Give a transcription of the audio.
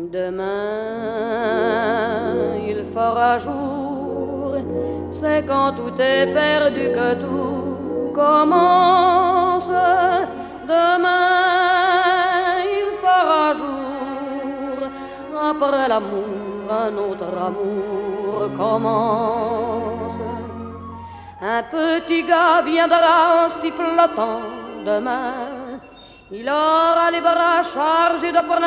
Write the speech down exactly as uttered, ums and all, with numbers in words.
Demain, il fera jour, c'est quand tout est perdu que tout commence. Demain, il fera jour, après l'amour, un autre amour commence. Un petit gars viendra en sifflotant demain, il aura les bras chargés de